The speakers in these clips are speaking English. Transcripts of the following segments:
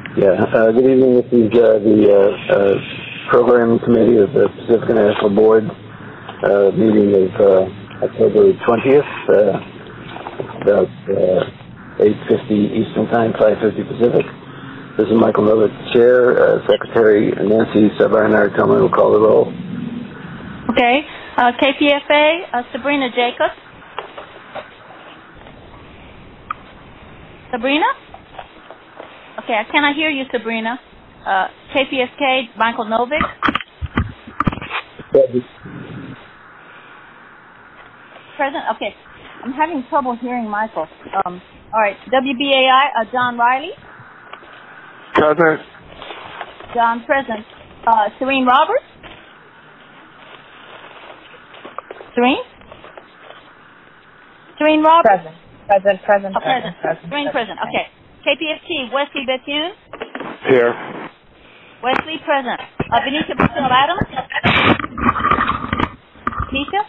Good evening. This is the Program Committee of the Pacific National Board meeting of October 20th, about 8:50 Eastern Time, 5:50 Pacific. This is Michael Novak, Chair. Secretary Nancy Sabarnartoma will call the roll. Okay. KPFA, Sabrina Jacobs. Sabrina? Okay, I cannot hear you, Sabrina. KPFK, Michael Novik. Present? Okay. I'm having trouble hearing Michael. All right. WBAI, John Riley. Present. John, present. Serene Roberts. Serene? Serene Roberts? Present. Serene, present. Okay. KPFT, Wesley Bethune. Here. Wesley, present. Venetia Priscilla Adams. Venetia?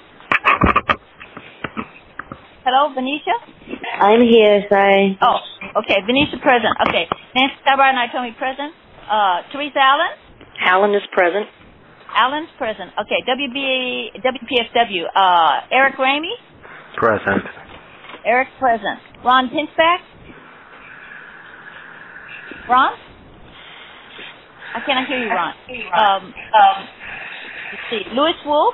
Hello, Venetia? I'm here, sorry. Oh, okay. Venetia, present. Okay. Nancy Sabarnartoma, present. Teresa Allen? Allen is present. Allen's present. Okay. WPFW, Eric Ramey? Present. Eric, present. Ron Pinchback? Ron? I cannot hear you, Ron. Let's see. Louis Wolf?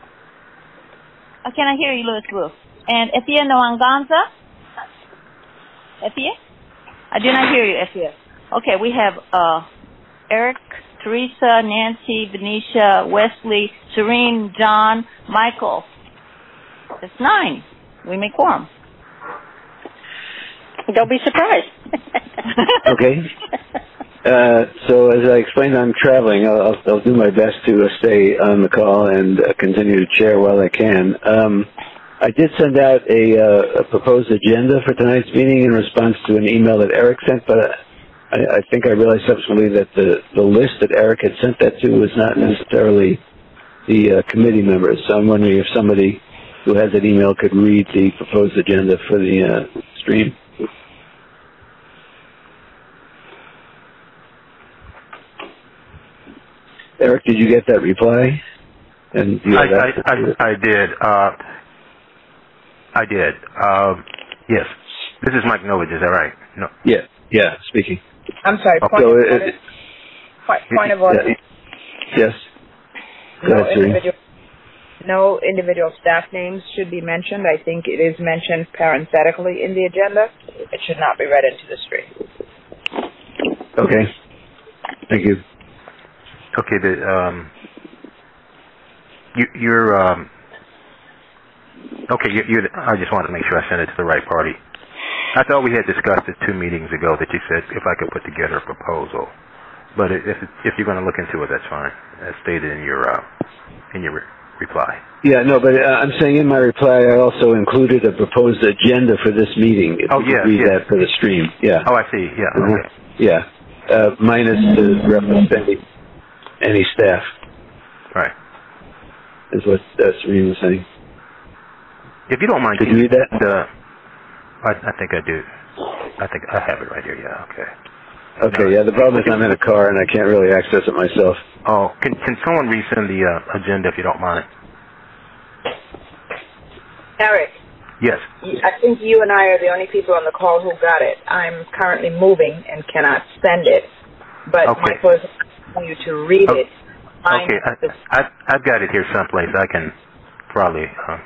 I cannot hear you, Louis Wolf. And Efia Nwanganza? Efia? I do not hear you, Efia. Okay, we have Eric, Teresa, Nancy, Venetia, Wesley, Serene, John, Michael. That's 9. We make quorum. Don't be surprised. Okay. So as I explained, I'm traveling. I'll do my best to stay on the call and continue to chair while I can. I did send out a proposed agenda for tonight's meeting in response to an email that Eric sent, but I think I realized subsequently that the list that Eric had sent that to was not necessarily the committee members. So I'm wondering if somebody who has that email could read the proposed agenda for the stream. Eric, did you get that reply? And I did. I did. Yes. This is Mike Novich, is that right? No. Yeah, speaking. I'm sorry, point of order. Yes. No individual staff names should be mentioned. I think it is mentioned parenthetically in the agenda. It should not be read into the stream. Okay. Thank you. Okay, I just wanted to make sure I sent it to the right party. I thought we had discussed it 2 meetings ago that you said if I could put together a proposal. But if you're going to look into it, that's fine. As stated in your reply. Yeah, no, but I'm saying in my reply I also included a proposed agenda for this meeting. If you could read that for the stream. Yeah. Oh, I see. Yeah. Okay. Yeah. Minus the reference to any staff. Right. Is what Serene was saying. If you don't mind, could you read that? I think I do. I think I have it right here. Yeah. Okay. Okay. Yeah. The problem is I'm in a car and I can't really access it myself. Oh, can someone resend the agenda if you don't mind? Eric. Yes. I think you and I are the only people on the call who got it. I'm currently moving and cannot send it, but Michael is asking you to read it. Okay. I've got it here someplace. I can probably.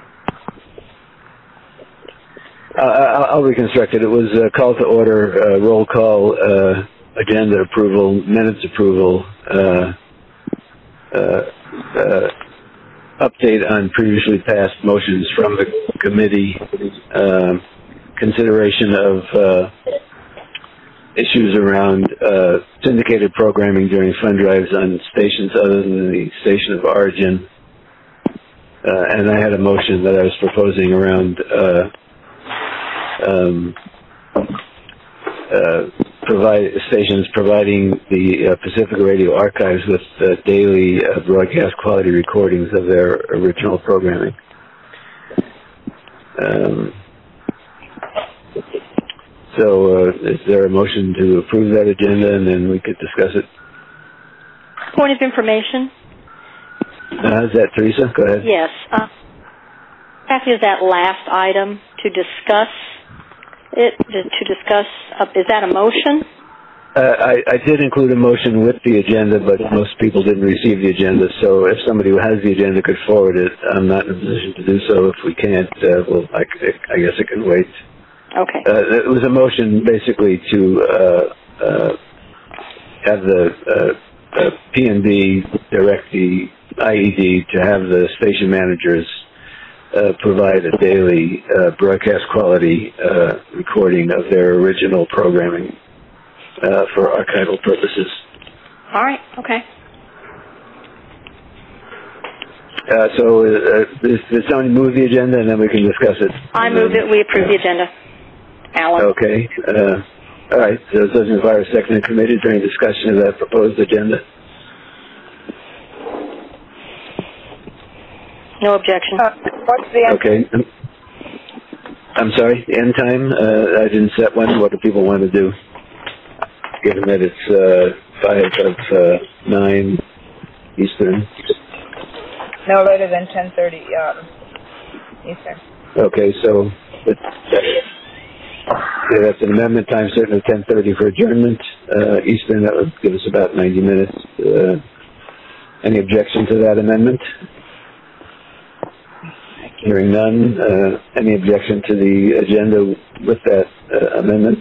I'll reconstruct it. It was a call to order, roll call, agenda approval, minutes approval, update on previously passed motions from the committee, consideration of issues around syndicated programming during fund drives on stations other than the station of origin. And I had a motion that I was proposing around stations providing the Pacific Radio archives with daily broadcast quality recordings of their original programming. So is there a motion to approve that agenda, and then we could discuss it? Point of information. Is that Teresa? Go ahead. Yes. After that last item, to discuss it, is that a motion? I did include a motion with the agenda, but most people didn't receive the agenda. So if somebody who has the agenda could forward it, I'm not in a position to do so. If we can't, I guess it can wait. Okay. It was a motion basically to have the P&B direct the IED to have the station managers provide a daily broadcast quality recording of their original programming for archival purposes. All right. Okay. So did somebody move the agenda, and then we can discuss it? I move it. We approve the agenda. Alan. Okay. All right. So it doesn't require a second committee during discussion of that proposed agenda. No objection. What's the end? Okay. I'm sorry. End time? I didn't set one. What do people want to do? Given that it's 5 of 9 Eastern. No later than 10:30 Eastern. Okay, so that's an amendment time certain of 10:30 for adjournment Eastern. That would give us about 90 minutes. Any objection to that amendment? Hearing none. Any objection to the agenda with that amendment?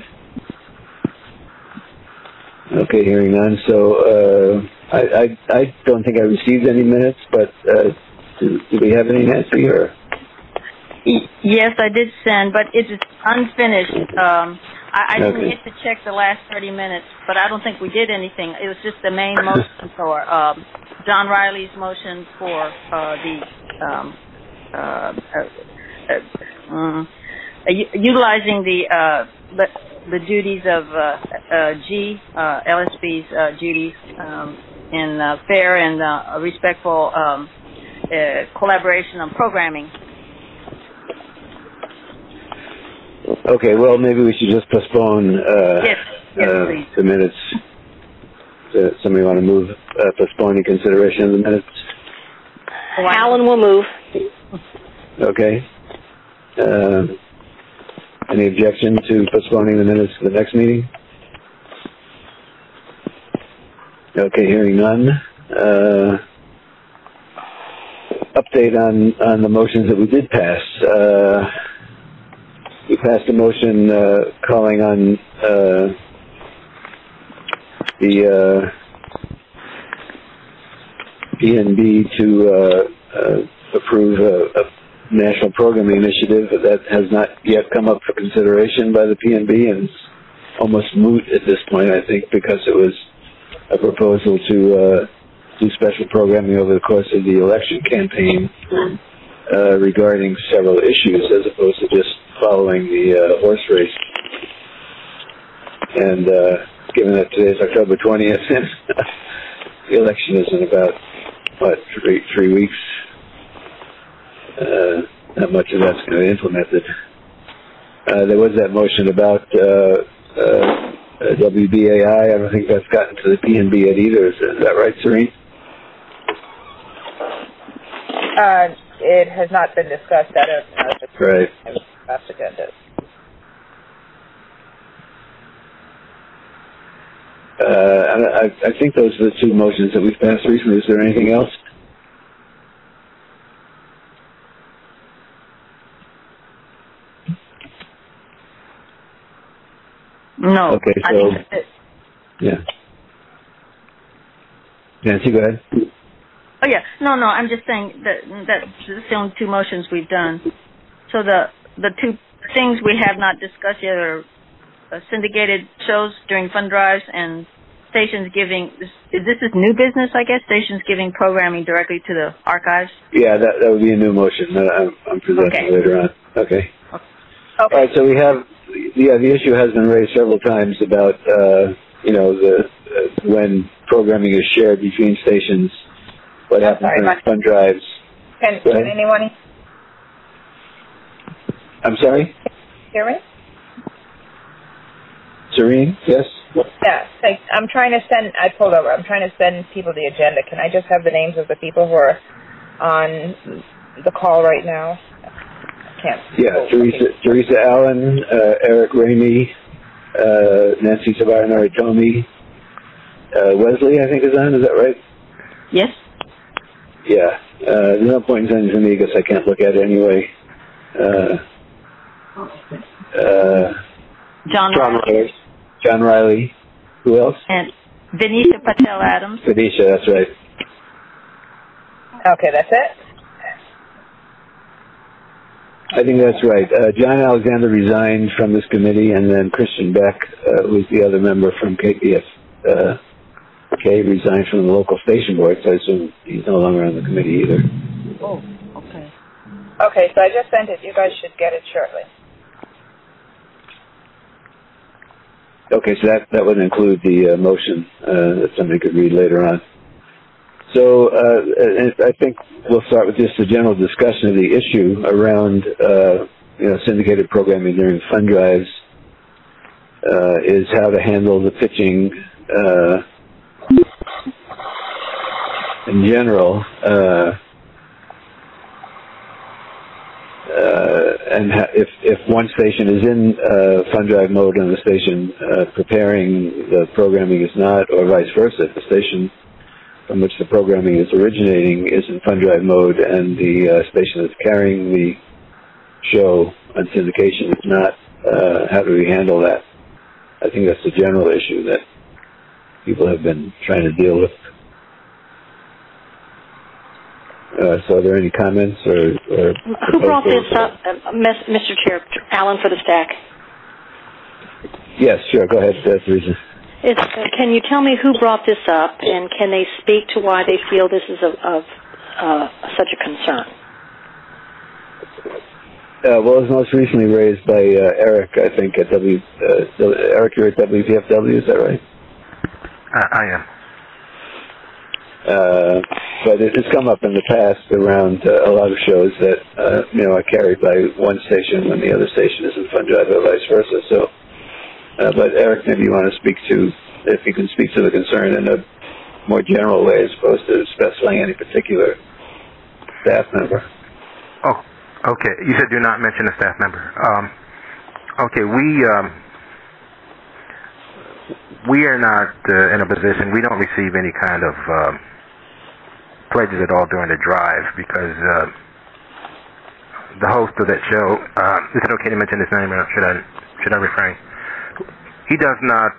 Okay, hearing none. So I don't think I received any minutes, but do we have any, Nancy? Or? Yes, I did send, but it's unfinished. I didn't Okay. get to check the last 30 minutes, but I don't think we did anything. It was just the main motion for John Riley's motion for utilizing the duties of LSB's duties in fair and respectful collaboration on programming. Okay, well, maybe we should just postpone Yes, please. the minutes. Somebody want to move postponing consideration of the minutes? Alan will move. Okay. Any objection to postponing the minutes to the next meeting? Okay, hearing none. Update on the motions that we did pass. We passed a motion calling on the PNB to approve a national programming initiative that has not yet come up for consideration by the PNB, and it's almost moot at this point, I think, because it was a proposal to do special programming over the course of the election campaign regarding several issues as opposed to just following the horse race. And given that today's October 20th, the election is in about, three weeks. Not much of that's going to be implemented. There was that motion about WBAI. I don't think that's gotten to the PNB yet either. Is that right, Serene? It has not been discussed. I don't know if it's Right. last agenda. I think those are the two motions that we've passed recently. Is there anything else? No. Okay, I so think that's it. yeah. Nancy, go ahead. Oh yeah, no. I'm just saying that's the only two motions we've done. So the two things we have not discussed yet are syndicated shows during fund drives and stations giving. This is new business, I guess. Stations giving programming directly to the archives. Yeah, that would be a new motion that I'm presenting later on. Okay. All right. So we have the issue has been raised several times about when programming is shared between stations. What happens during fund drives? Can anyone I'm sorry? hear me? Serene, yes? Yeah, I'm trying to send, I pulled over, I'm trying to send people the agenda. Can I just have the names of the people who are on the call right now? I can't. Yeah, Teresa Allen, Eric Ramey, Nancy Tabar-Naritomi, Wesley, I think is on, is that right? Yes. Yeah, there's no point in sending to me because I can't look at it anyway. John Riley. Who else? And Venetia Patel Adams. Venetia, that's right. Okay, that's it? I think that's right. John Alexander resigned from this committee, and then Christian Beck, who's the other member from KPFK, resigned from the local station board, so I assume he's no longer on the committee either. Oh, okay. Okay, so I just sent it. You guys should get it shortly. Okay, so that would include the motion that somebody could read later on. So I think we'll start with just a general discussion of the issue around syndicated programming during fund drives. Is how to handle the pitching in general, and if one station is in fund drive mode and the station preparing the programming is not, or vice versa, if the station from which the programming is originating is in fund drive mode and the station that's carrying the show on syndication is not, how do we handle that? I think that's a general issue that people have been trying to deal with. So are there any comments or who brought this up, Mr. Chair? Alan for the stack. Yes, sure. Go ahead, Teresa. Can you tell me who brought this up, and can they speak to why they feel this is of such a concern? Well, it was most recently raised by Eric, I think, at Eric, you're at WPFW, is that right? I am. But it's come up in the past around a lot of shows that are carried by one station when the other station is in fund drive or vice versa. So, but Eric, maybe you want to speak to, if you can speak to the concern in a more general way as opposed to specifying any particular staff member. Oh, okay. You said do not mention a staff member. Okay, we are not in a position. We don't receive any kind of pledges at all during the drive because the host of that show, is it okay to mention his name or should I refrain? He does not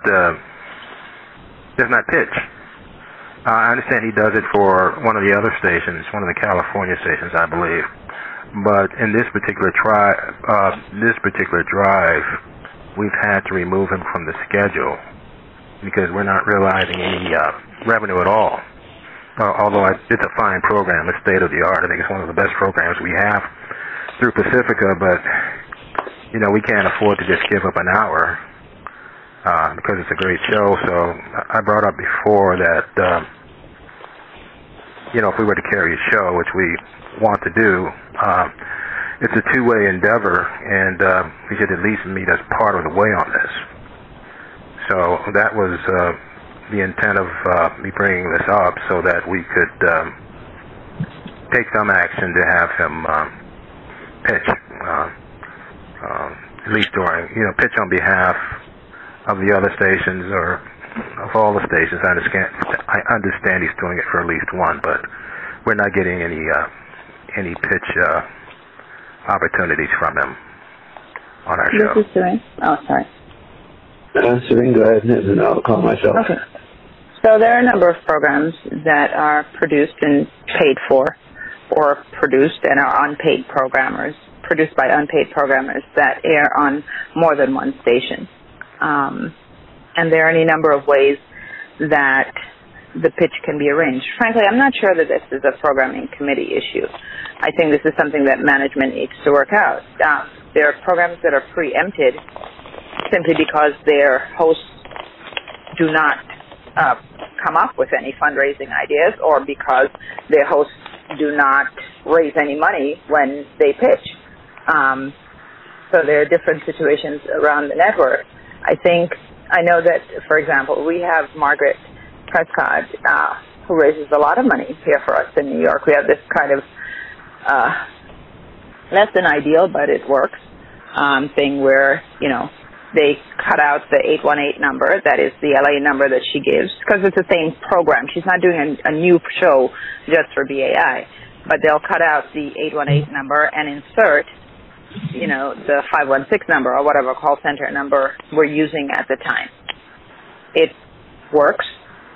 pitch. I understand he does it for one of the other stations, one of the California stations, I believe. But in this particular drive, we've had to remove him from the schedule because we're not realizing any revenue at all. Although it's a fine program, it's state of the art. I think it's one of the best programs we have through Pacifica, but we can't afford to just give up an hour because it's a great show. So I brought up before that if we were to carry a show, which we want to do, it's a two-way endeavor, and we should at least meet us part of the way on this. So that was the intent of me bringing this up, so that we could take some action to have him pitch, at least during, pitch on behalf of the other stations or of all the stations. I understand he's doing it for at least one, but we're not getting any pitch opportunities from him on our show. This is Serene. Oh, sorry. Serene, go ahead, and I'll call myself. Okay. So there are a number of programs that are produced and paid for, or produced and are produced by unpaid programmers that air on more than one station. And there are any number of ways that the pitch can be arranged. Frankly, I'm not sure that this is a programming committee issue. I think this is something that management needs to work out. There are programs that are preempted simply because their hosts do not come up with any fundraising ideas, or because their hosts do not raise any money when they pitch. So there are different situations around the network. I think I know that, for example, we have Margaret Prescott, who raises a lot of money here for us in New York. We have this kind of less than ideal, but it works, thing where, they cut out the 818 number, that is the LA number that she gives, because it's the same program. She's not doing a new show just for BAI, but they'll cut out the 818 number and insert, the 516 number or whatever call center number we're using at the time. It works.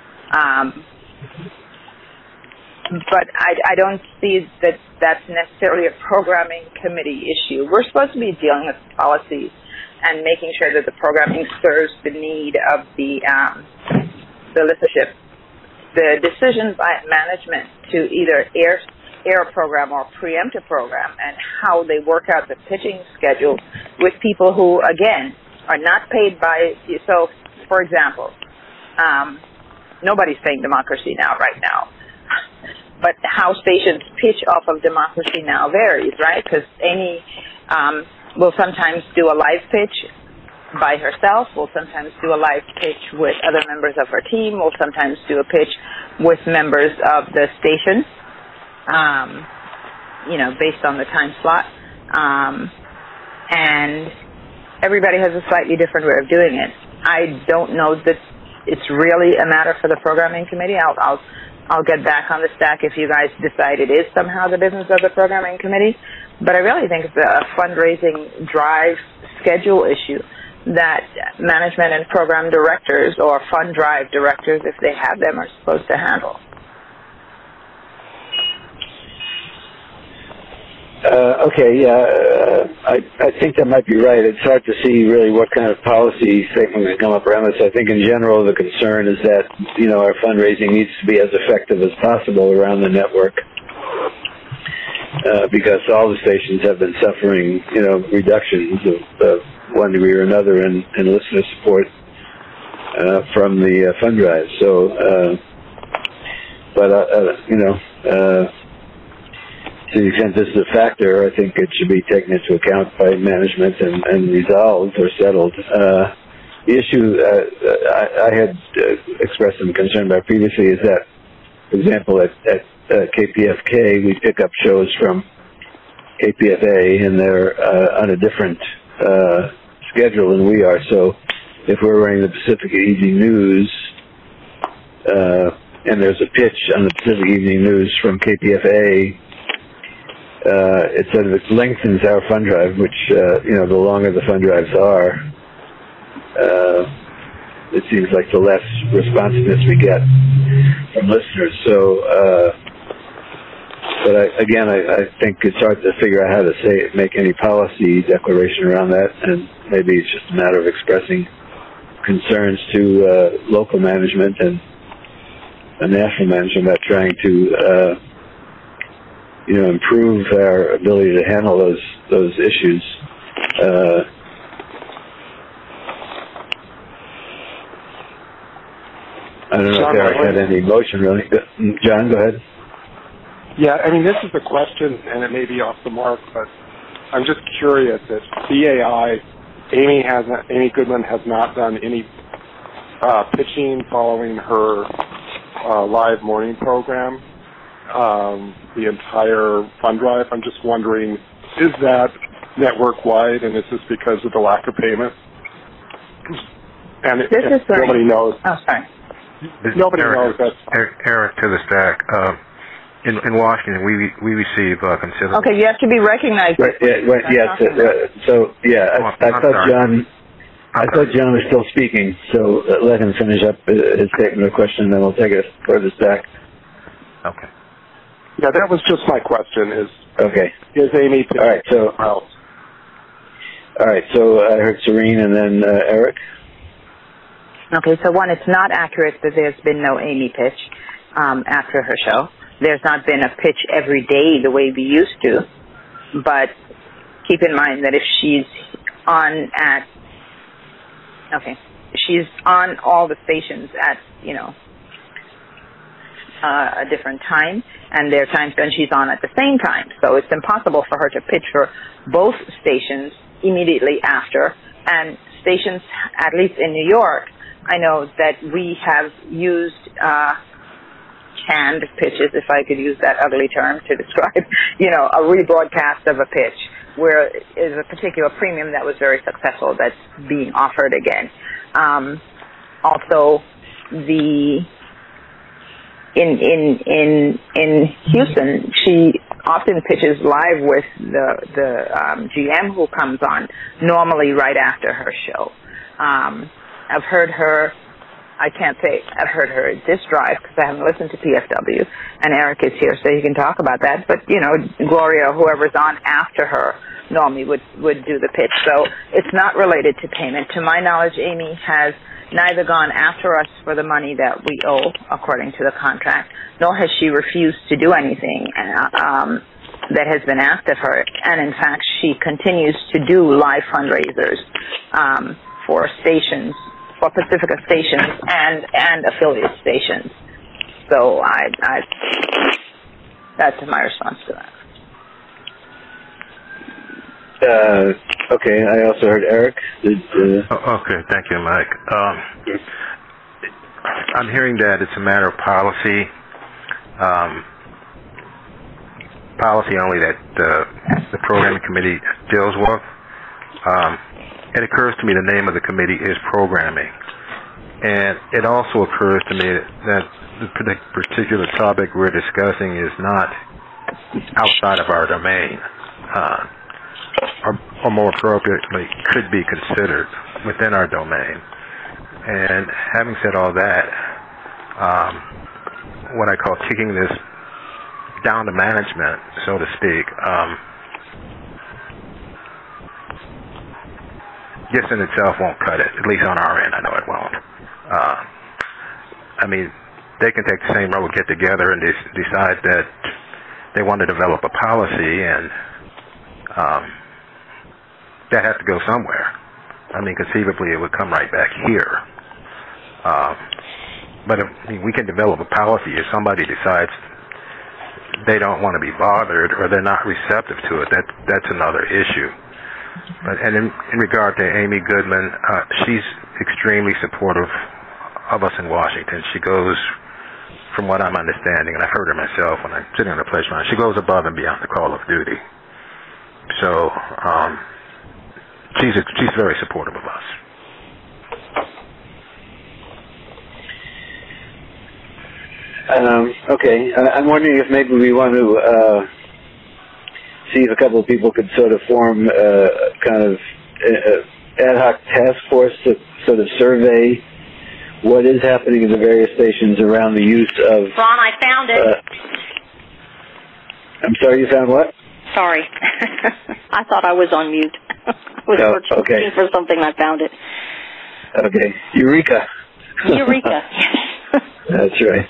But I don't see that that's necessarily a programming committee issue. We're supposed to be dealing with policies and making sure that the programming serves the need of the listenership. The decisions by management to either air a program or preempt a program and how they work out the pitching schedule with people who, again, are not paid by... So, for example, nobody's saying Democracy Now! Right now. But how stations pitch off of Democracy Now! Varies, right? Because Amy will sometimes do a live pitch by herself, will sometimes do a live pitch with other members of her team, will sometimes do a pitch with members of the station, based on the time slot. And everybody has a slightly different way of doing it. I don't know that it's really a matter for the programming committee. I'll get back on the stack if you guys decide it is somehow the business of the programming committee. But I really think it's a fundraising drive schedule issue that management and program directors or fund drive directors, if they have them, are supposed to handle. I think that might be right. It's hard to see really what kind of policy statement would come up around this. I think in general the concern is that, our fundraising needs to be as effective as possible around the network, because all the stations have been suffering, reductions of one degree or another in listener support from the fund drive. So, to the extent this is a factor, I think it should be taken into account by management and resolved or settled. The issue I had expressed some concern about previously is that, for example, at KPFK, we pick up shows from KPFA, and they're on a different schedule than we are. So if we're running the Pacific Evening News, and there's a pitch on the Pacific Evening News from KPFA, it sort of lengthens our fund drive, which, the longer the fund drives are, it seems like the less responsiveness we get from listeners. So, but I think it's hard to figure out how to make any policy declaration around that, and maybe it's just a matter of expressing concerns to local management and national management about trying to improve our ability to handle those issues. I don't know if Eric had any emotion, really. John, go ahead. Yeah, this is a question, and it may be off the mark, but I'm just curious. At BAI, Amy Goodman has not done any pitching following her live morning program, the entire fund drive. I'm just wondering, is that network-wide, and is this because of the lack of payment? And nobody knows. Oh, sorry. Nobody knows that. Eric to the stack. In Washington, we receive considerable. Okay, you have to be recognized. I thought John was still speaking, so let him finish up his statement or question, and then we'll take it further back. Okay. Yeah, that was just my question. Is Amy? All right. So I heard Serene, and then Eric. Okay. So one, it's not accurate that there's been no Amy pitch after her show. There's not been a pitch every day the way we used to, but keep in mind that if she's on she's on all the stations at, a different time, and there are times when she's on at the same time. So it's impossible for her to pitch for both stations immediately after and stations, at least in New York, I know that we have used canned pitches, if I could use that ugly term to describe, a rebroadcast of a pitch where is a particular premium that was very successful that's being offered again. Also, in Houston, she often pitches live with the GM who comes on normally right after her show. I've heard her. I can't say I've heard her at this drive because I haven't listened to PFW, and Eric is here, so he can talk about that. But Gloria or whoever's on after her normally would do the pitch. So it's not related to payment. To my knowledge, Amy has neither gone after us for the money that we owe according to the contract, nor has she refused to do anything that has been asked of her. And in fact, she continues to do live fundraisers for stations, for Pacifica stations and affiliate stations. So that's my response to that. Okay, I also heard Eric. Okay, thank you, Mike. I'm hearing that it's a matter of policy. Policy only that the programming committee deals with. It occurs to me the name of the committee is programming. And it also occurs to me that the particular topic we're discussing is not outside of our domain. Or more appropriately, could be considered within our domain. And having said all that, what I call kicking this down to management, so to speak, this in itself won't cut it, at least on our end. I know it won't. They can take the same road, get together, and decide that they want to develop a policy, and that has to go somewhere. Conceivably, it would come right back here. But we can develop a policy if somebody decides they don't want to be bothered or they're not receptive to it. That's another issue. And in regard to Amy Goodman, she's extremely supportive of us in Washington. She goes, from what I'm understanding, and I've heard her myself when I'm sitting on the pledge line, she goes above and beyond the call of duty. So she's very supportive of us. Okay, I'm wondering if maybe we want to see if a couple of people could sort of form kind of ad hoc task force to sort of survey what is happening in the various stations around the use of... Ron, I found it. I'm sorry, you found what? Sorry. I thought I was on mute. I was looking for something, I found it. Okay. Eureka. Eureka. That's right.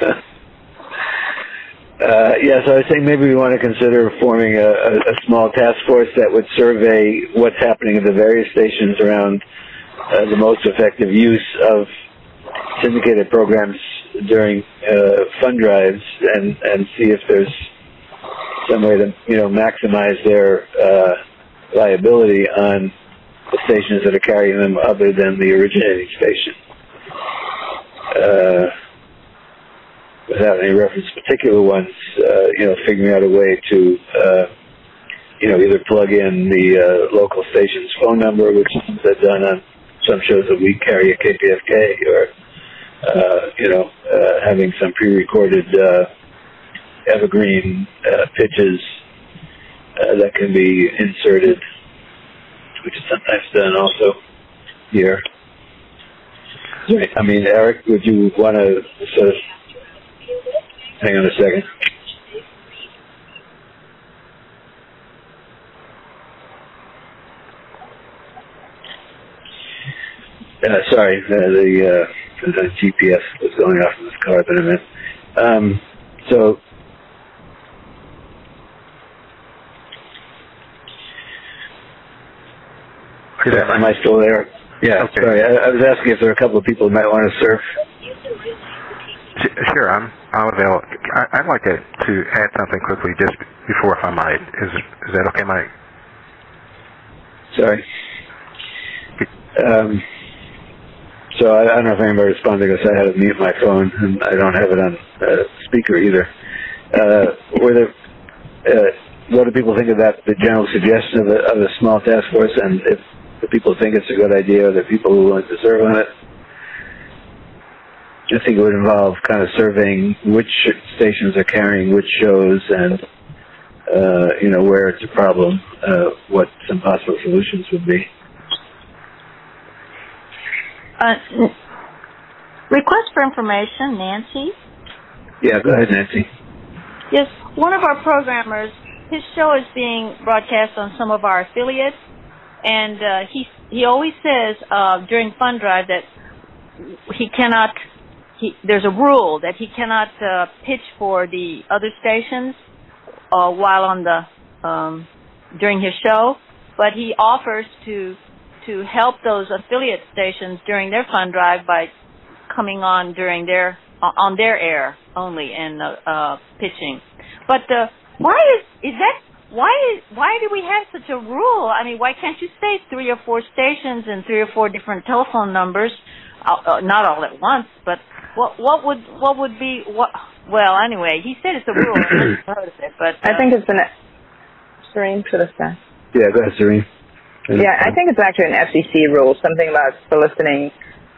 So I was saying maybe we want to consider forming a small task force that would survey what's happening at the various stations around the most effective use of syndicated programs during fund drives, and see if there's some way to maximize their liability on the stations that are carrying them other than the originating station. Without any reference to particular ones, figuring out a way to, either plug in the local station's phone number, which is done on some shows that we carry at KPFK, or, having some pre-recorded evergreen pitches that can be inserted, which is sometimes done also here. Eric, would you want to sort of... Hang on a second. Sorry, the GPS was going off in this car, but a minute. Am I still there? Yeah, okay. Sorry. I was asking if there are a couple of people who might want to surf. Sure, I'm available. I'd like to add something quickly just before, if I might. Is that okay, Mike? Sorry. So I don't know if anybody responded because I had to mute my phone and I don't have it on speaker either. What do people think about the general suggestion of a small task force, and if the people think it's a good idea, or the people who want to serve on it? I think it would involve kind of surveying which stations are carrying which shows, and where it's a problem, what some possible solutions would be. Request for information, Nancy. Yeah, go ahead, Nancy. Yes, one of our programmers, his show is being broadcast on some of our affiliates, and he always says during Fund Drive that there's a rule that he cannot pitch for the other stations while on the during his show, but he offers to help those affiliate stations during their Fund Drive by coming on during their air only and pitching. But why do we have such a rule? I mean, why can't you say 3 or 4 stations and 3 or 4 different telephone numbers, not all at once? But what would be what? Well, anyway, he said it's a rule. I never heard of it, but I think it's Serene for this guy. Yeah, go ahead, Serene. Yeah, I think it's actually an FCC rule, something about soliciting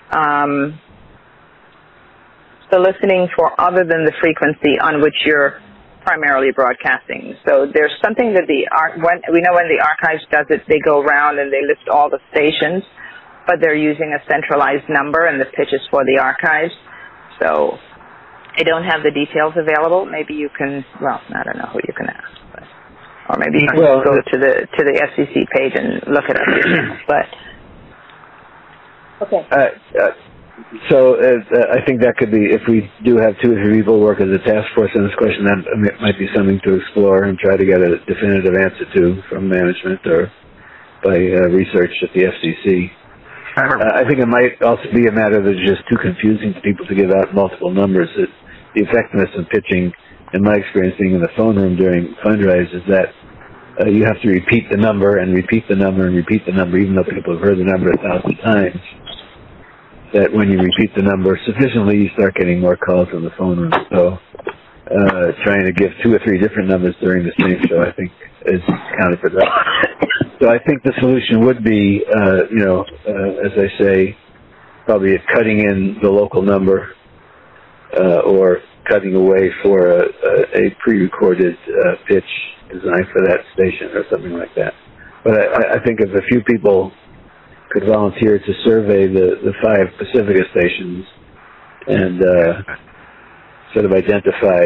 for other than the frequency on which you're primarily broadcasting. So there's something that when the archives does it, they go around and they list all the stations, but they're using a centralized number and the pitch is for the archives. So I don't have the details available. Maybe you can, I don't know who you can ask. Or maybe you can go to the FCC page and look it up yourself. But okay. So I think that could be, if we do have 2 or 3 people work as a task force on this question, that might be something to explore and try to get a definitive answer to from management or by research at the FCC. I think it might also be a matter that's just too confusing for people to give out multiple numbers. The effectiveness of pitching, in my experience being in the phone room during fundraise, is that you have to repeat the number and repeat the number and repeat the number, even though people have heard the number 1,000 times. That when you repeat the number sufficiently, you start getting more calls in the phone room. So trying to give 2 or 3 different numbers during the same show, I think, is counterproductive. So I think the solution would be, as I say, probably cutting in the local number or cutting away for a pre-recorded pitch designed for that station or something like that. But I think if a few people could volunteer to survey the 5 Pacifica stations and sort of identify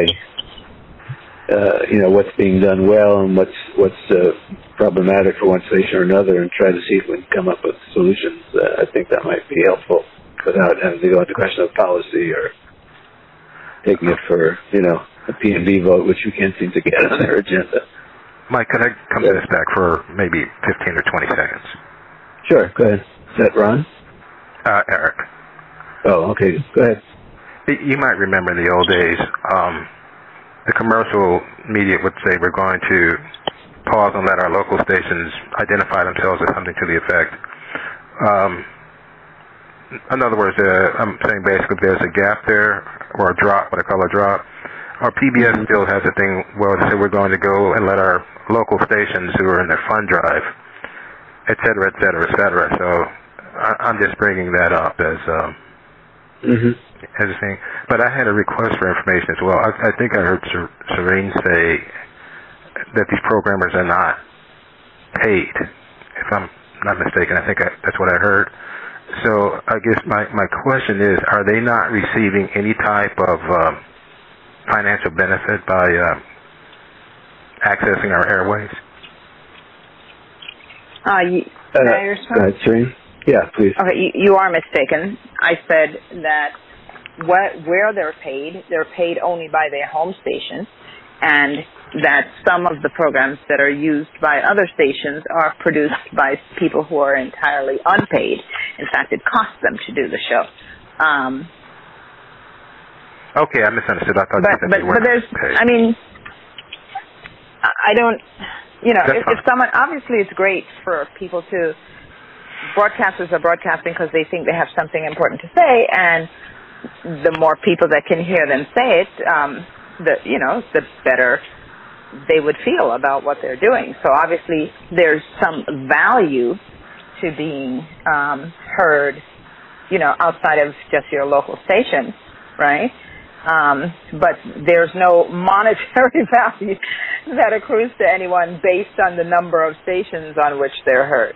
what's being done well and what's problematic for one station or another, and try to see if we can come up with solutions. I think that might be helpful without having to go into question of policy or taking it for a P&B vote, which we can't seem to get on their agenda. Mike, could I come to this back for maybe 15 or 20 seconds? Sure, go ahead. Is that Ron? Eric. Oh, okay. Go ahead. You might remember in the old days, the commercial media would say we're going to pause and let our local stations identify themselves as something to the effect. In other words, I'm saying basically there's a gap there, or a drop, what I call a drop. Our PBS still has a thing where they say we're going to go and let our local stations who are in their fund drive, et cetera, et cetera, et cetera. So I'm just bringing that up as a thing. But I had a request for information as well. I think I heard Serene say that these programmers are not paid, if I'm not mistaken. I think that's what I heard. So I guess my question is, are they not receiving any type of financial benefit by accessing our airways? Go ahead, Serene. Yeah, please. Okay, you are mistaken. I said that where they're paid only by their home station, and that some of the programs that are used by other stations are produced by people who are entirely unpaid. In fact, it costs them to do the show. Okay, I misunderstood. I thought but there's, paid. I mean, I don't, if someone, obviously it's great for people to broadcasters are broadcasting because they think they have something important to say, and the more people that can hear them say it, the better they would feel about what they're doing. So obviously there's some value to being heard, outside of just your local station, right? But there's no monetary value that accrues to anyone based on the number of stations on which they're heard.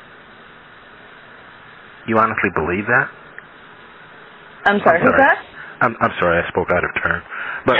You honestly believe that? I'm sorry, who's that? I'm sorry, I spoke out of turn. But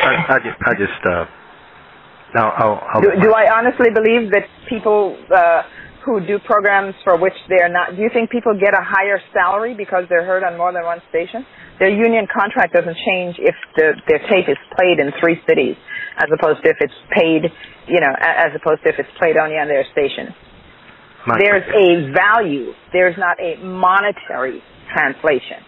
Do I honestly believe that people who do programs for which they're not, do you think people get a higher salary because they're heard on more than one station? Their union contract doesn't change if their tape is played in 3 cities, as opposed to if it's paid, as opposed to if it's played only on their station. There's a value. There's not a monetary translation.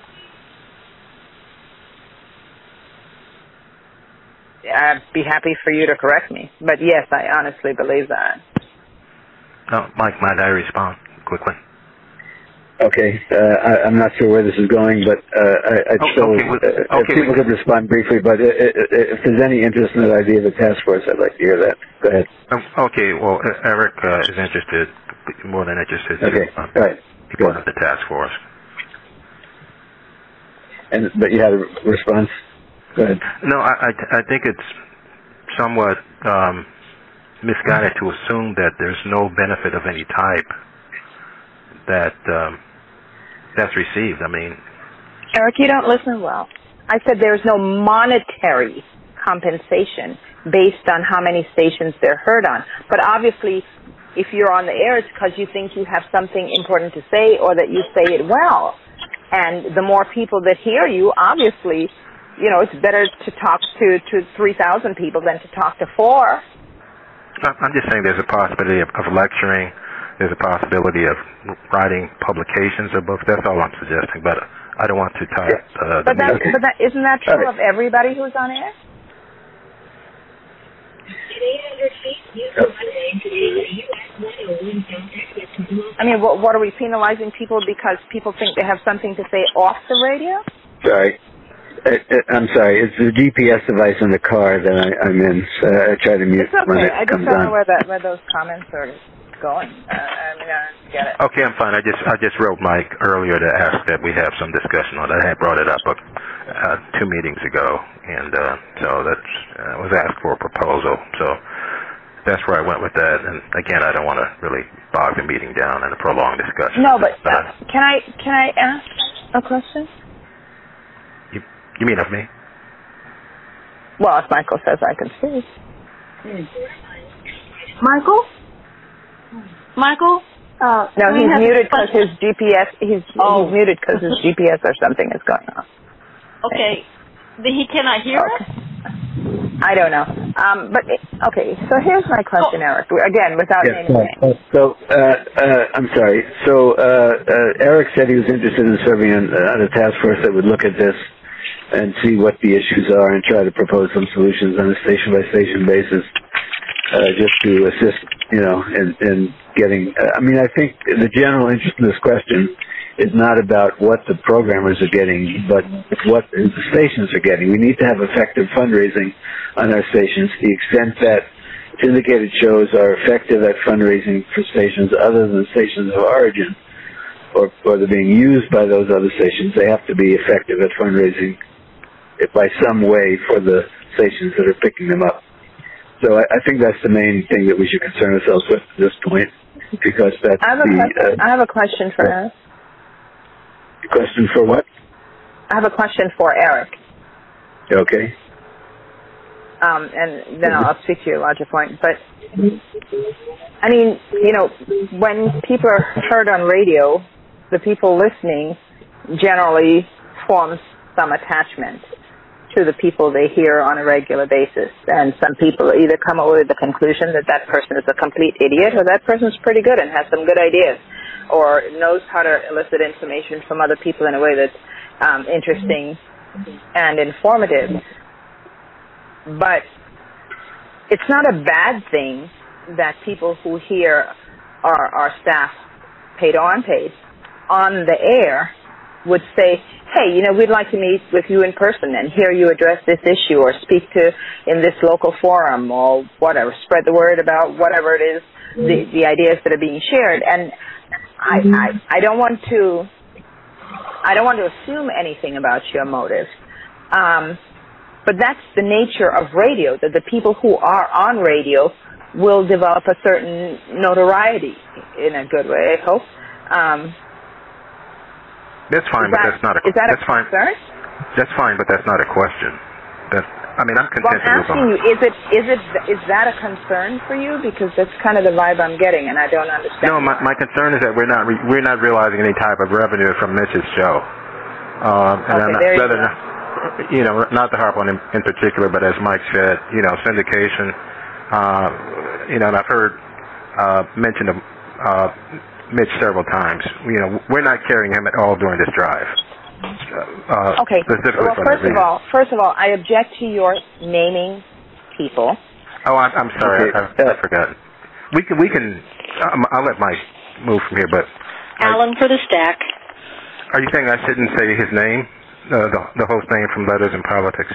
I'd be happy for you to correct me. But yes, I honestly believe that. Mike, might I respond quickly? Okay. I'm not sure where this is going, but if people could respond briefly, but if there's any interest in that idea of a task force, I'd like to hear that. Go ahead. Okay. Well, Eric is interested, more than interested. Okay. All right. Be part of the task force. But you had a response? Go ahead. No, I think it's somewhat misguided to assume that there's no benefit of any type that's received. I mean, Eric, you don't listen well. I said there's no monetary compensation based on how many stations they're heard on. But obviously, if you're on the air, it's because you think you have something important to say or that you say it well. And the more people that hear you, obviously, it's better to talk to 3,000 people than to talk to 4. I'm just saying there's a possibility of lecturing. There's a possibility of writing publications or books. That's all I'm suggesting. But I don't want to tie it. But isn't that true of everybody who's on air? I mean, what are we penalizing people because people think they have something to say off the radio? Sorry. I'm sorry. It's the GPS device in the car that I'm in. So I try to mute when it comes on. I just don't know where those comments are going. I don't get it. Okay, I'm fine. I just wrote Mike earlier to ask that we have some discussion on it. I had brought it up 2 meetings ago, and so that was asked for a proposal. So that's where I went with that. And again, I don't want to really bog the meeting down in a prolonged discussion. No, but can I ask a question? You mean of me? Well, if Michael says I can speak. Michael? No, he's muted because his GPS. He's muted because his GPS or something is going on. Okay, he cannot hear us. I don't know. Okay. So here's my question, Eric. Again, without naming names. So I'm sorry. So Eric said he was interested in serving on a task force that would look at this and see what the issues are and try to propose some solutions on a station-by-station basis, just to assist, in getting... I think the general interest in this question is not about what the programmers are getting, but what the stations are getting. We need to have effective fundraising on our stations to the extent that syndicated shows are effective at fundraising for stations other than stations of origin, or they're being used by those other stations. They have to be effective at fundraising by some way for the stations that are picking them up. So I think that's the main thing that we should concern ourselves with at this point, because that's I have a question for Eric. Question for what? I have a question for Eric. Okay. And then I'll speak to your larger point. But, when people are heard on radio, the people listening generally form some attachment to the people they hear on a regular basis. And some people either come up with the conclusion that person is a complete idiot, or that person is pretty good and has some good ideas, or knows how to elicit information from other people in a way that's interesting and informative. But it's not a bad thing that people who hear our staff paid or unpaid, on the air would say, hey, we'd like to meet with you in person and hear you address this issue or speak to in this local forum or whatever, spread the word about whatever it is, the ideas that are being shared. And I don't want to assume anything about your motive. But that's the nature of radio, that the people who are on radio will develop a certain notoriety in a good way, I hope. That's fine, but that's not a question. Is that a concern? That's fine, but that's not a question. I'm content well, I'm asking you, is that a concern for you? Because that's kind of the vibe I'm getting, and I don't understand. No, my concern is that we're not realizing any type of revenue from Mitch's show. And not to harp on him in particular, but as Mike said, syndication. And I've heard mention of Mitch several times. We're not carrying him at all during this drive. Okay. Well, first of all, I object to your naming people. Oh, I'm sorry. Okay. I forgot. We can. I'll let Mike move from here. But Alan for the stack. Are you saying I shouldn't say his name, the host name from Letters in Politics?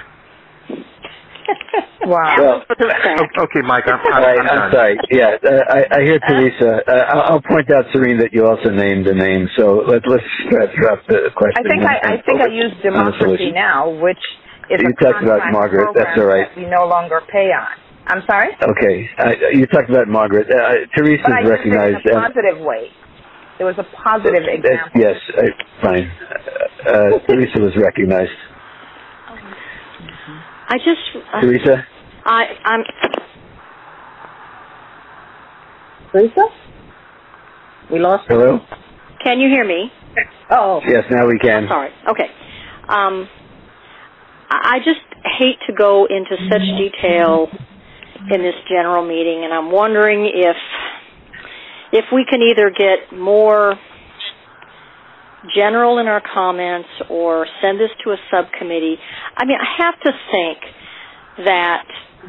Wow. Well, okay, Mike. I'm sorry. Yeah, I hear Teresa. I'll point out, Serene, that you also named a name. So let's drop the question. I think I used Democracy Now, which is you talked about Margaret. That's all right. That we no longer pay on. I'm sorry. Okay, you talked about Margaret. Teresa is recognized in a positive way. There was a positive example. Yes, fine. Teresa was recognized. Teresa? I'm Teresa? We lost her. Hello? Can you hear me? Oh. Yes, now we can. Sorry. Okay. I just hate to go into such detail in this general meeting, and I'm wondering if we can either get more general in our comments or send this to a subcommittee. I have to think that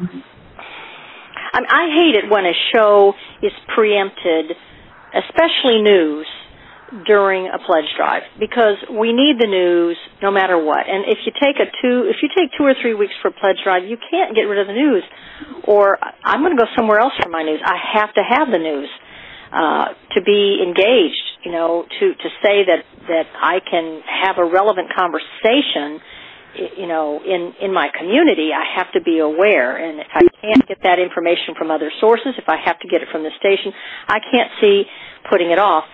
I hate it when a show is preempted, especially news, during a pledge drive, because we need the news no matter what. And if you take 2 or 3 weeks for a pledge drive, you can't get rid of the news. Or I'm going to go somewhere else for my news. I have to have the news to be engaged. To say that I can have a relevant conversation. In my community, I have to be aware, and if I can't get that information from other sources, if I have to get it from the station, I can't see putting it off.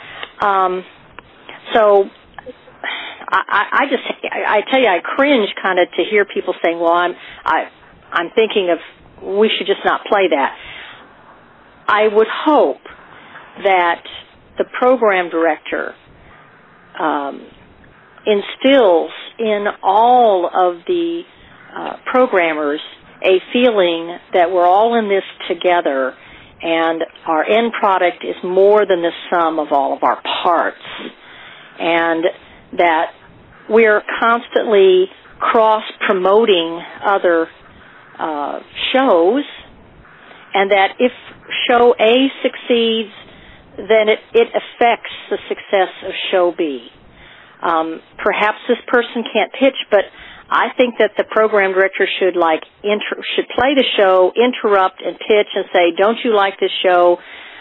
So I tell you, I cringe kind of to hear people saying, well, I'm thinking of we should just not play that. I would hope that the program director instills in all of the programmers a feeling that we're all in this together and our end product is more than the sum of all of our parts, and that we're constantly cross-promoting other shows, and that if show A succeeds, then it affects the success of show B. Perhaps this person can't pitch, but I think that the program director should should play the show, interrupt, and pitch, and say, "Don't you like this show?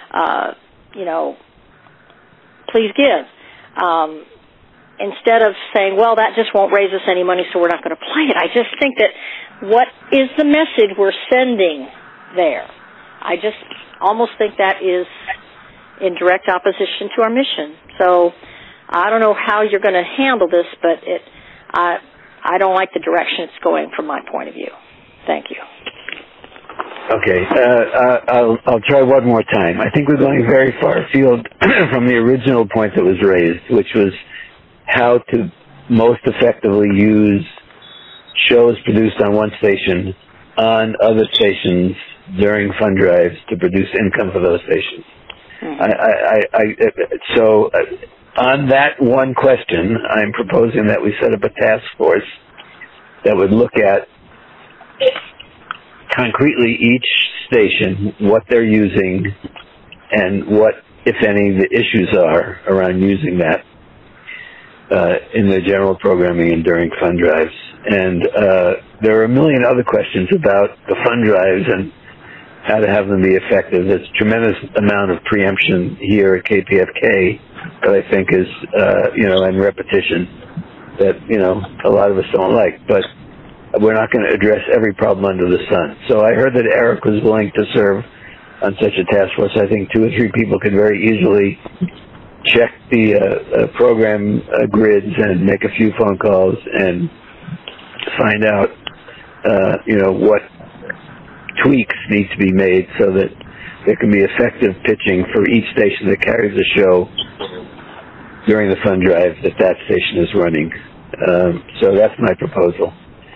Please give." Instead of saying, "Well, that just won't raise us any money, so we're not going to play it." I just think that what is the message we're sending there? I just almost think that is in direct opposition to our mission. So I don't know how you're going to handle this, but I don't like the direction it's going from my point of view. Thank you. Okay, I'll try one more time. I think we're going very far afield from the original point that was raised, which was how to most effectively use shows produced on one station on other stations during fund drives to produce income for those stations. So on that one question, I'm proposing that we set up a task force that would look at concretely each station, what they're using, and what if any, the issues are around using that in the general programming and during fund drives. And there are a million other questions about the fund drives and how to have them be effective. There's a tremendous amount of preemption here at KPFK that I think is, and repetition that, a lot of us don't like. But we're not going to address every problem under the sun. So I heard that Eric was willing to serve on such a task force. I think 2 or 3 people could very easily check the program grids and make a few phone calls and find out, what tweaks need to be made so that there can be effective pitching for each station that carries the show during the fund drive that station is running. So that's my proposal.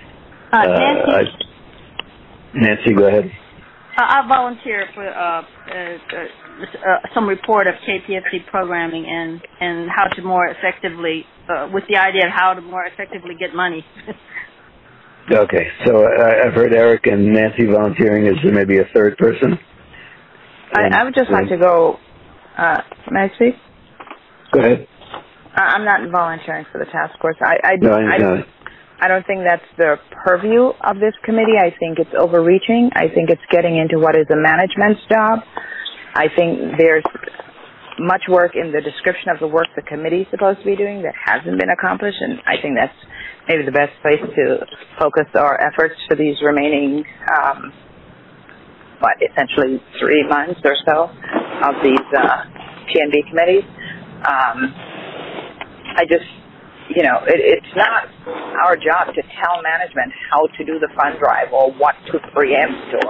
Nancy, go ahead. I volunteer for some report of KPFC programming and how to more effectively, with the idea of how to more effectively get money. Okay, so I've heard Eric and Nancy volunteering. Is there maybe a third person? I would just like to go, may I speak? Go ahead. I'm not volunteering for the task force. I don't think that's the purview of this committee. I think it's overreaching. I think it's getting into what is the management's job. I think there's much work in the description of the work the committee is supposed to be doing that hasn't been accomplished, and I think that's maybe the best place to focus our efforts for these remaining, essentially 3 months or so of these P&B committees. It's not our job to tell management how to do the fund drive or what to preempt or,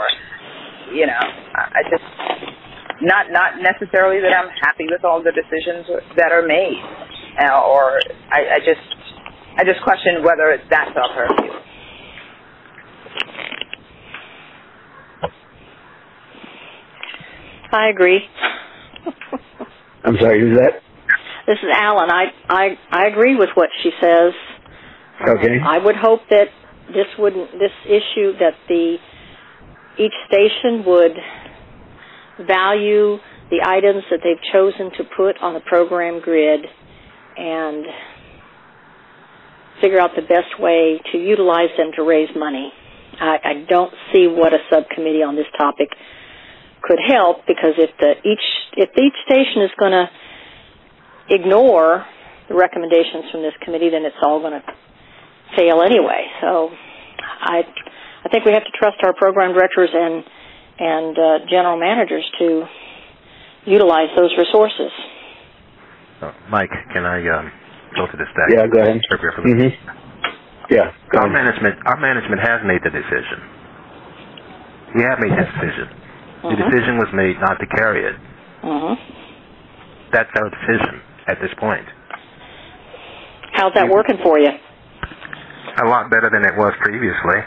not necessarily that I'm happy with all the decisions that are made, or I just question whether that's our purview. I agree. I'm sorry, who's that? This is Alan. I agree with what she says. Okay. I would hope that this issue that each station would value the items that they've chosen to put on the program grid and figure out the best way to utilize them to raise money. I don't see what a subcommittee on this topic could help, because if each station is going to ignore the recommendations from this committee, then it's all going to fail anyway. So I think we have to trust our program directors and general managers to utilize those resources. Mike, can I go to the stack? Yeah, go ahead. Mm-hmm. Yeah, go our ahead. management has made the decision. We have made the decision. The decision was made not to carry it. That's our decision at this point. How's that working for you? A lot better than it was previously.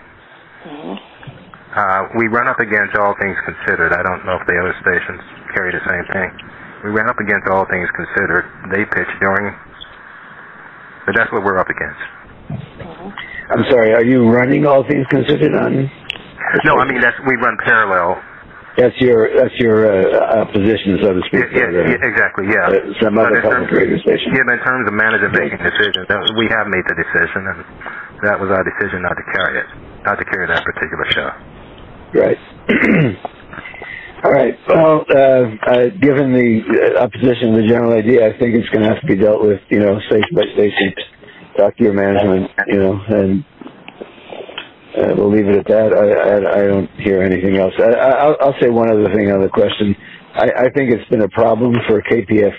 We run up against All Things Considered. I don't know if the other stations carry the same thing. We ran up against All Things Considered. They pitched but that's what we're up against. I'm sorry, are you running All Things Considered on? No, I mean we run parallel. That's your position, so to speak. Yeah, exactly. Yeah. Some other public radio station. Yeah, but in terms of management making decisions, we have made the decision, and that was our decision not to carry that particular show. Right. All right. Well, given the opposition to the general idea, I think it's going to have to be dealt with, station by station. Talk to your management, and we'll leave it at that. I don't hear anything else. I'll say one other thing on the question. I think it's been a problem for KPFK,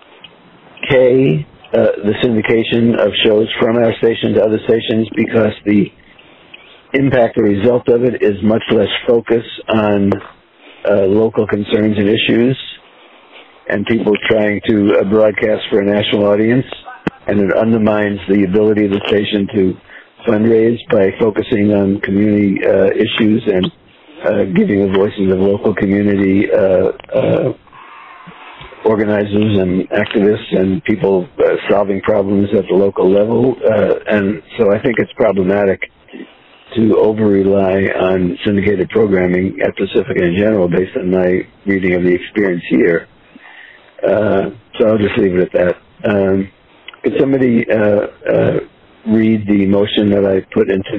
the syndication of shows from our station to other stations, because the impact, the result of it, is much less focus on local concerns and issues and people trying to broadcast for a national audience, and it undermines the ability of the station to fundraise by focusing on community issues and giving the voices of local community organizers and activists and people solving problems at the local level. And so I think it's problematic to over-rely on syndicated programming at Pacifica in general, based on my reading of the experience here. So I'll just leave it at that. Could somebody read the motion that I put into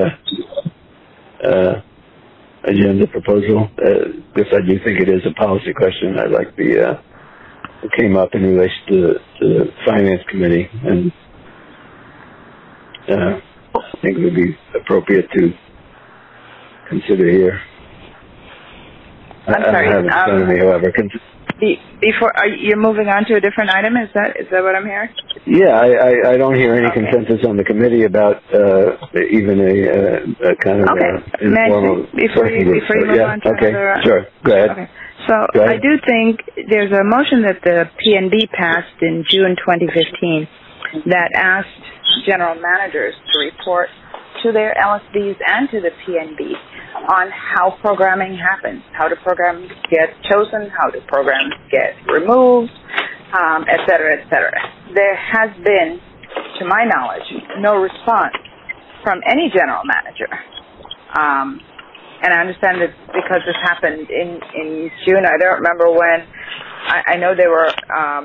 the agenda proposal? Because I do think it is a policy question. I'd like it came up in relation to the Finance Committee, and I think it would be appropriate to consider here. I'm sorry. I don't have it in front of me, however. Before you're moving on to a different item, is that what I'm hearing? Yeah, I don't hear any consensus on the committee about even a kind of informal. Before you move on to another. Sure. Go ahead. Okay. So I do think there's a motion that the PNB passed in June 2015 that asked general managers to report to their LSBs and to the PNB on how programming happens, how the programs get chosen, how the programs get removed, et cetera, et cetera. There has been, to my knowledge, no response from any general manager. And I understand that because this happened in June. I don't remember when. I know there were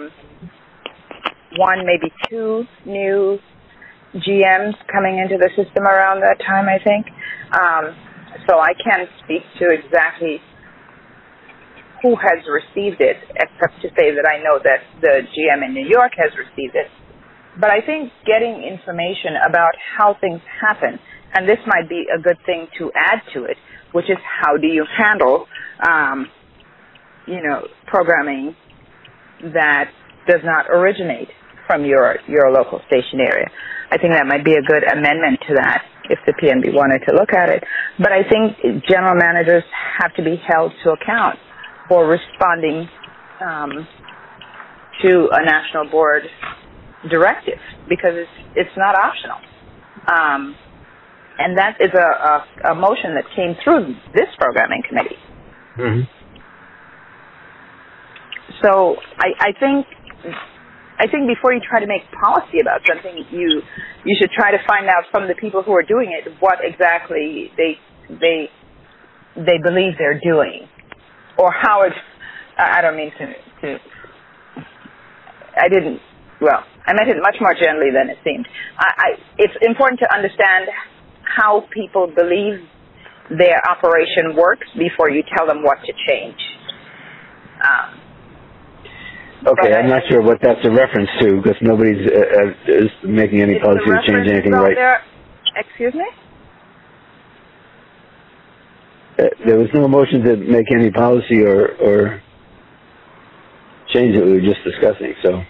one, maybe two new GMs coming into the system around that time, I think. So I can't speak to exactly who has received it, except to say that I know that the GM in New York has received it. But I think getting information about how things happen, and this might be a good thing to add to it, which is how do you handle, programming that does not originate from your local station area. I think that might be a good amendment to that if the PNB wanted to look at it. But I think general managers have to be held to account for responding to a national board directive, because it's not optional. And that is a motion that came through this programming committee. Mm-hmm. So I think before you try to make policy about something, you should try to find out from the people who are doing it what exactly they believe they're doing, or how it. I don't mean to. I meant it much more generally than it seemed. It's important to understand how people believe their operation works before you tell them what to change. Okay, I'm not sure what that's a reference to, because nobody's is making any policy to change anything right. Excuse me? There was no motion to make any policy or change that we were just discussing, so.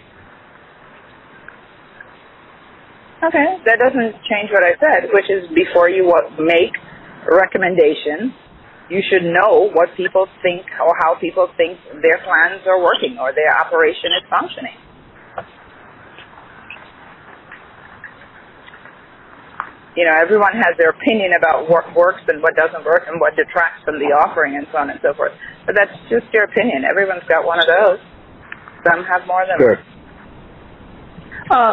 Okay, that doesn't change what I said, which is before you make a recommendation, you should know what people think or how people think their plans are working or their operation is functioning. Everyone has their opinion about what works and what doesn't work and what detracts from the offering and so on and so forth. But that's just your opinion. Everyone's got one of those. Some have more than one. Sure.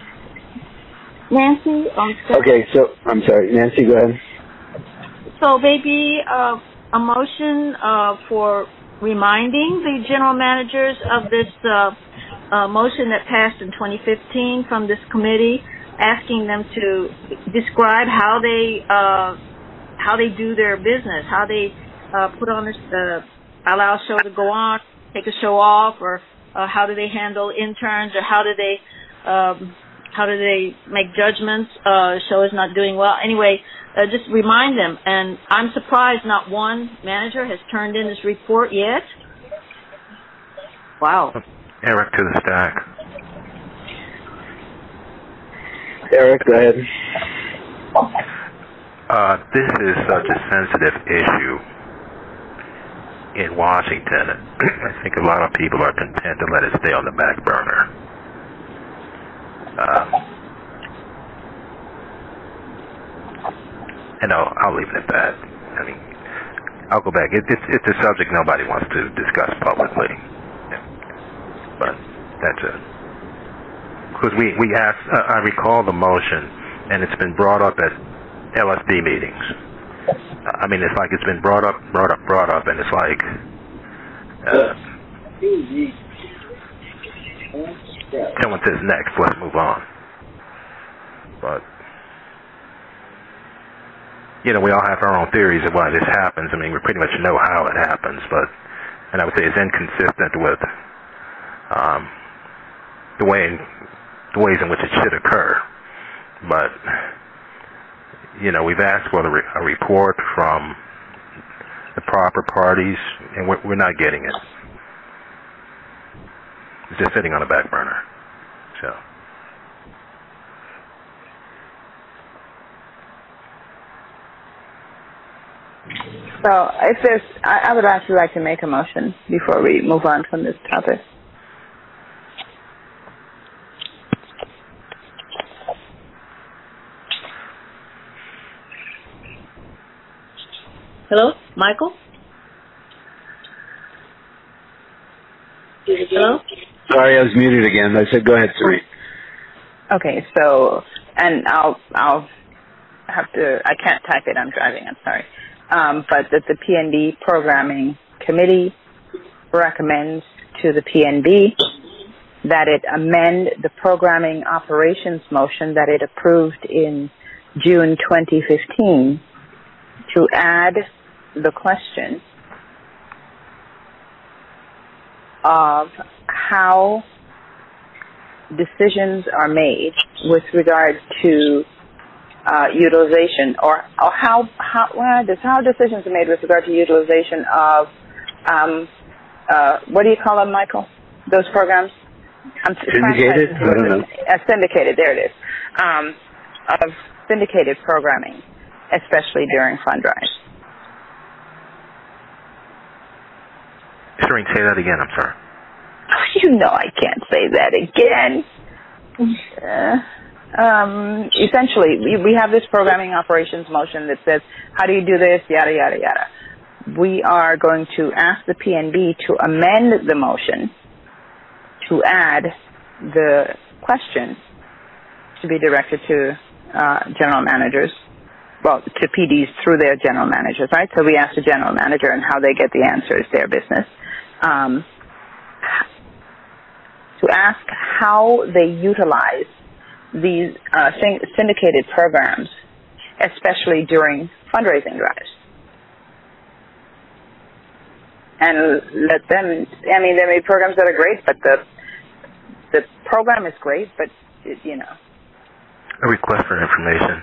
Nancy? Okay, so, I'm sorry. Nancy, go ahead. So maybe a motion for reminding the general managers of this motion that passed in 2015 from this committee, asking them to describe how they do their business, how they put on this, allow a show to go on, take a show off, or how do they handle interns, or how do they make judgments? Show is not doing well. Anyway, just remind them. And I'm surprised not one manager has turned in this report yet. Wow. Eric to the stack. Eric, go ahead. This is such a sensitive issue in Washington. I think a lot of people are content to let it stay on the back burner. And I'll leave it at that. I mean, I'll go back. It's a subject nobody wants to discuss publicly. But that's it. Because we asked, I recall the motion, and it's been brought up at LSD meetings. I mean, it's like it's been brought up, and it's like, someone says next, let's move on. But, you know, we all have our own theories of why this happens. I mean, we pretty much know how it happens, and I would say it's inconsistent with the ways in which it should occur. But, you know, we've asked for a report from the proper parties, and we're not getting it. It's just sitting on the back burner. So if there's, I would actually like to make a motion before we move on from this topic. Hello, Michael? Hello? Sorry, I was muted again. I said, go ahead, Serene. Okay, so, and I'll have to, I can't type it, I'm driving, I'm sorry. But that the PNB Programming Committee recommends to the PNB that it amend the programming operations motion that it approved in June 2015 to add the question of how decisions are made with regard to utilization, or how decisions are made with regard to utilization of what do you call them, Michael? Those programs? Syndicated? I don't know. Syndicated, there it is. Of syndicated programming, especially during fund drives. Serene, say that again, I'm sorry. You know I can't say that again. Essentially, we have this programming operations motion that says, how do you do this, yada, yada, yada. We are going to ask the PNB to amend the motion to add the question to be directed to general managers, well, to PDs through their general managers, right? So we ask the general manager, and how they get the answer is their business. To ask how they utilize these syndicated programs, especially during fundraising drives. And let them, I mean, there may be programs that are great, but the program is great, but, you know. A request for information.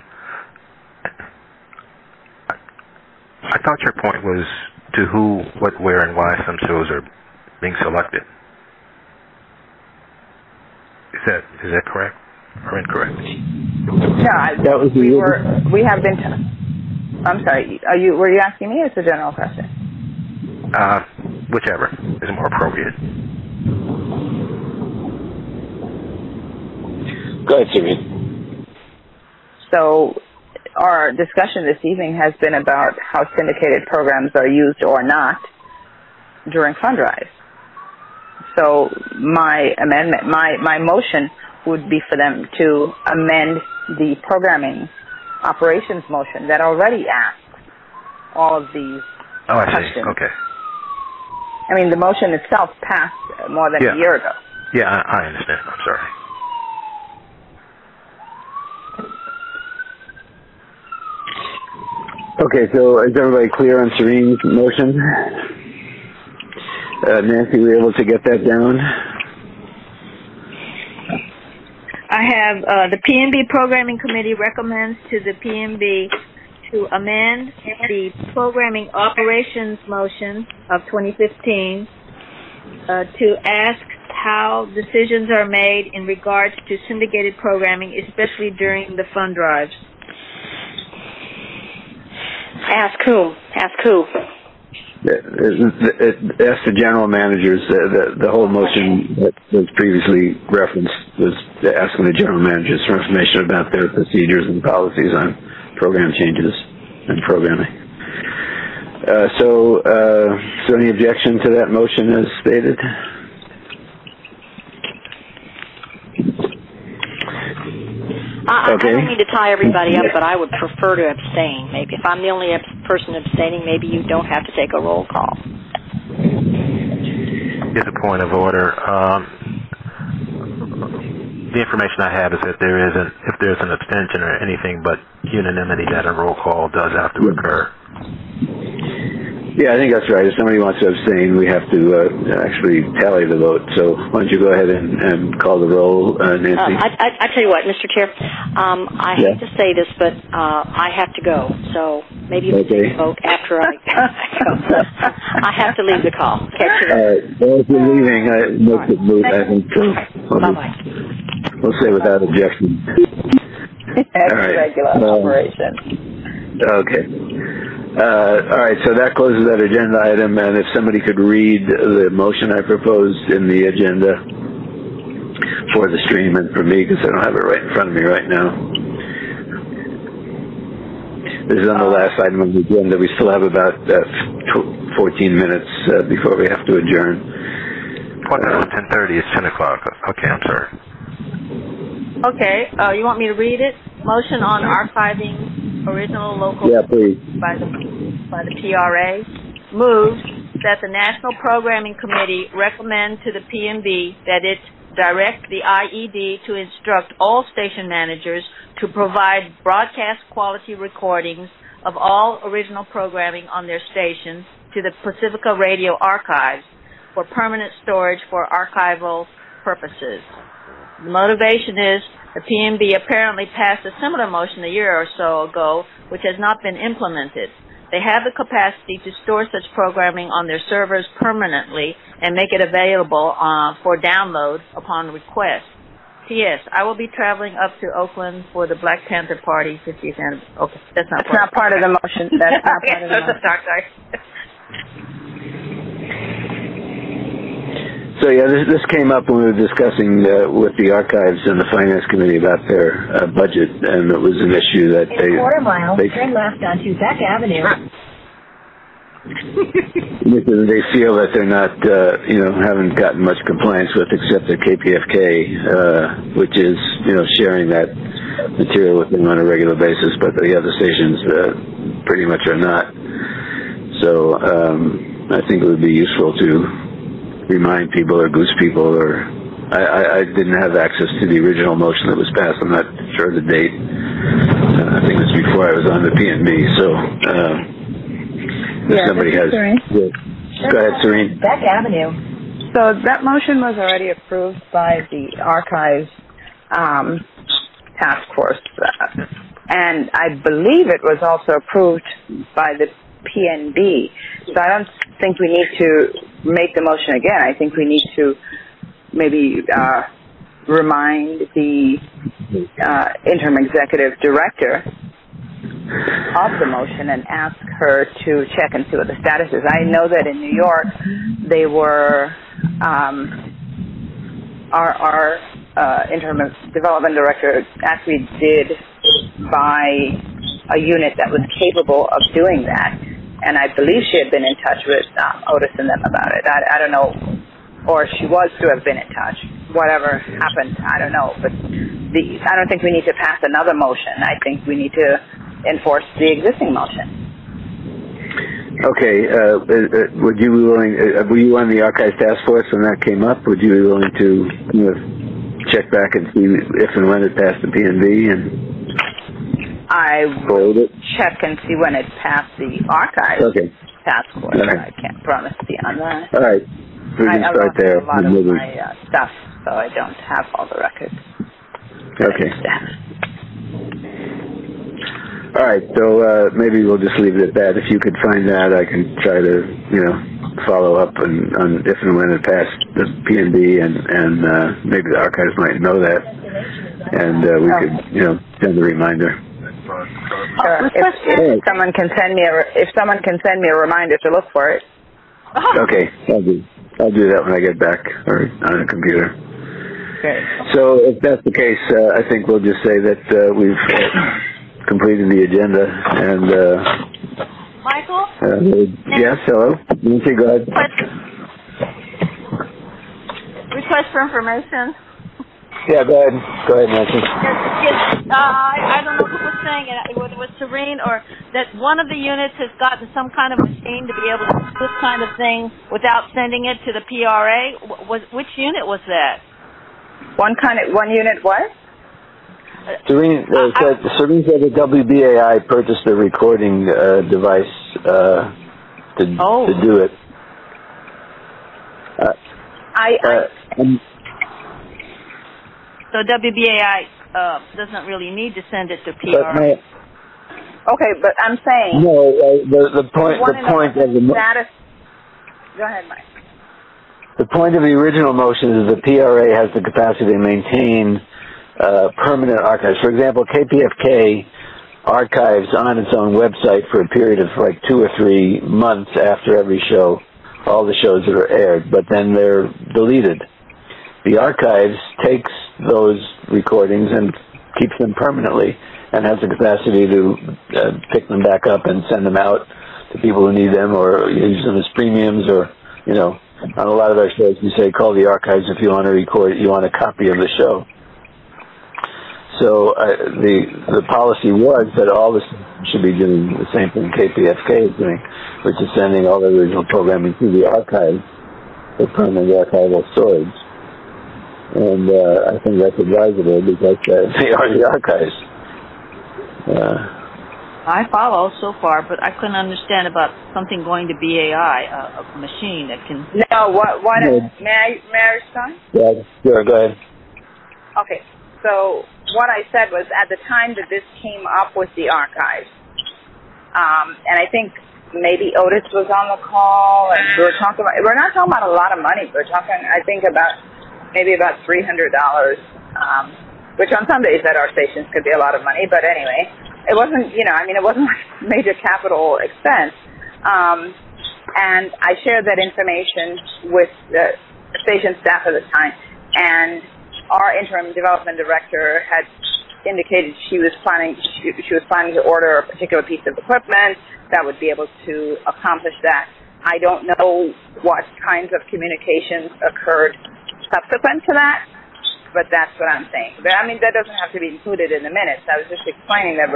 I thought your point was to who, what, where, and why some shows are being selected. Is that correct or incorrect? No, we have been. I'm sorry. Were you asking me? Or it's a general question. Whichever is more appropriate. Go ahead, Serene. So, our discussion this evening has been about how syndicated programs are used or not during fund drives. So my amendment, my motion would be for them to amend the programming operations motion that already asks all of these questions. See. Okay. I mean, the motion itself passed more than a year ago. Yeah, I understand. I'm sorry. Okay, so is everybody clear on Serene's motion? Nancy, were you able to get that down? I have the PNB Programming Committee recommends to the PNB to amend the Programming Operations Motion of 2015 to ask how decisions are made in regards to syndicated programming, especially during the fund drives. Ask whom? Ask who? Ask the general managers. The whole motion that was previously referenced was asking the general managers for information about their procedures and policies on program changes and programming. So any objection to that motion as stated? I don't mean to tie everybody up, but I would prefer to abstain. Maybe if I'm the only person abstaining, maybe you don't have to take a roll call. Here's a point of order. the information I have is that if there's an abstention or anything but unanimity, that a roll call does have to occur. Yeah, I think that's right. If somebody wants to abstain, we have to actually tally the vote. So why don't you go ahead and call the roll, Nancy? I tell you what, Mr. Chair, I hate to say this, but I have to go. So maybe you can take a vote after I go. I have to leave the call. Catch you later. Well, if you're leaving, make it move, I think. Bye-bye. We'll say without objection. That's all right. Regular operation. Okay. All right, so that closes that agenda item, and if somebody could read the motion I proposed in the agenda for the stream and for me, because I don't have it right in front of me right now. This is on the last item of the agenda. We still have about 14 minutes before we have to adjourn. 10:30 is 10 o'clock. Okay, I'm sorry. Okay, you want me to read it? Motion on archiving original local by the PRA moves that the National Programming Committee recommend to the PNB that it direct the IED to instruct all station managers to provide broadcast quality recordings of all original programming on their stations to the Pacifica Radio Archives for permanent storage for archival purposes. The motivation is the PNB apparently passed a similar motion a year or so ago, which has not been implemented. They have the capacity to store such programming on their servers permanently and make it available for download upon request. P.S. I will be traveling up to Oakland for the Black Panther Party 50th anniversary. Okay, that's not part of the motion. That's not part of the motion. Sorry. So yeah, this came up when we were discussing with the archives and the finance committee about their budget, and it was an issue that In a quarter mile, turn left onto Beck Avenue. They feel that they're not, haven't gotten much compliance with except the KPFK, which is, sharing that material with them on a regular basis, but the other stations pretty much are not. So I think it would be useful to remind people or goose people, or I didn't have access to the original motion that was passed. I'm not sure the date. I think it was before I was on the PNB. So if somebody has, go ahead, Serene. Beck Avenue. So that motion was already approved by the Archives Task Force, and I believe it was also approved by the PNB. So I don't think we need to make the motion again. I think we need to maybe remind the interim executive director of the motion and ask her to check and see what the status is. I know that in New York they were our interim development director actually did buy a unit that was capable of doing that. And I believe she had been in touch with Otis and them about it. I don't know, or she was to have been in touch. Whatever happened, I don't know. But I don't think we need to pass another motion. I think we need to enforce the existing motion. Okay. Would you be willing? Were you on the Archives Task Force when that came up? Would you be willing to check back and see if and when it passed the PNB and? I will check and see when it passed the Archives Task Force. Right. I can't promise beyond that. All right. We can start there. I lost a lot of my stuff, so I don't have all the records. Okay. All right. So maybe we'll just leave it at that. If you could find that, I can try to, follow up on if and when it passed the PNB, and maybe the Archives might know that, and we could, send a reminder. Sure. If someone can send me a reminder to look for it. Okay, I'll do that when I get back or on the computer. Okay. So if that's the case, I think we'll just say that we've completed the agenda and. Michael. Yes. Hello. Nancy, go ahead. Request for information. Yeah, go ahead. Go ahead, Nancy. I don't know who was saying it. It was Serene, or that one of the units has gotten some kind of machine to be able to do this kind of thing without sending it to the PRA. Which unit was that? One unit what? Serene said that WBAI purchased a recording device to do it. So WBAI doesn't really need to send it to PRA. Okay, but I'm saying the point of the status. Go ahead, Mike. The point of the original motion is the PRA has the capacity to maintain permanent archives. For example, KPFK archives on its own website for a period of like 2 or 3 months after every show, all the shows that are aired, but then they're deleted. The archives takes those recordings and keeps them permanently and has the capacity to pick them back up and send them out to people who need them or use them as premiums or, on a lot of our shows we say call the archives if you want to record, you want a copy of the show. So the policy was that all this should be doing the same thing KPFK is doing, which is sending all the original programming to the archives for permanent archival storage. And I think that's advisable because they are the archives. I follow so far, but I couldn't understand about something going to BAI, a machine that can... No, may I respond? Yeah, sure, go ahead. Okay, so what I said was at the time that this came up with the archives, and I think maybe Otis was on the call, and we're not talking about a lot of money, we're talking, I think, maybe about $300, which on some days at our stations could be a lot of money, but anyway, it wasn't, it wasn't like a major capital expense. And I shared that information with the station staff at the time, and our interim development director had indicated she was planning to order a particular piece of equipment that would be able to accomplish that. I don't know what kinds of communications occurred subsequent to that, but that's what I'm saying. But, that doesn't have to be included in the minutes. I was just explaining that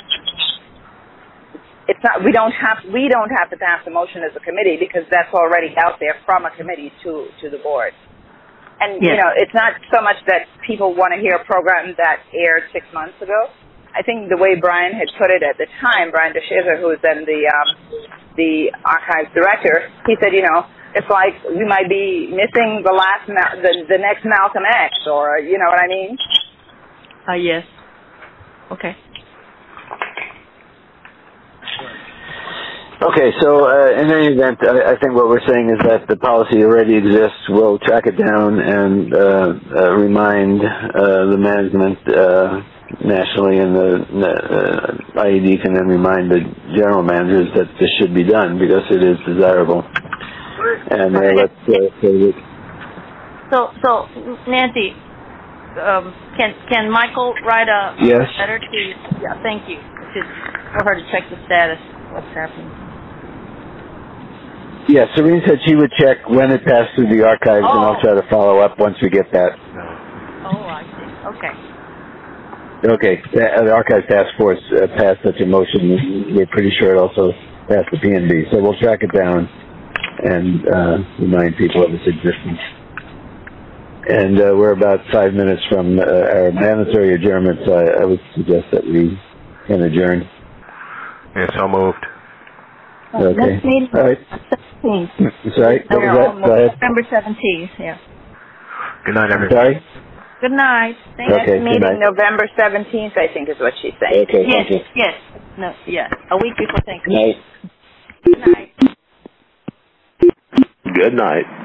we don't have to pass the motion as a committee because that's already out there from a committee to the board. And, yes. It's not so much that people want to hear a program that aired 6 months ago. I think the way Brian had put it at the time, Brian DeShazer, who was then the archives director, he said, it's like we might be missing the next Malcolm X, or you know what I mean? Yes. Okay. Okay, so in any event, I think what we're saying is that the policy already exists. We'll track it down and remind the management nationally, and the IED can then remind the general managers that this should be done because it is desirable. And let's So Nancy, can Michael write a letter to? Yeah, thank you. For her to check the status. What's happening? Yeah, Serene said she would check when it passed through the archives, and I'll try to follow up once we get that. Oh, I see. Okay. Okay, the Archives Task Force passed such a motion. We're pretty sure it also passed the PNB, so we'll track it down and remind people of its existence. And we're about 5 minutes from our mandatory adjournment, so I would suggest that we can adjourn. Yeah, so moved. Okay. All right. 17th. Sorry, what was that? Go ahead. November 17th, yeah. Good night, everybody. Sorry? Good night. Thank Next meeting, November 17th, I think is what she's saying. Okay, yes, thank you. yes. No, yeah. A week before Thanksgiving. Night. Good night. Good night.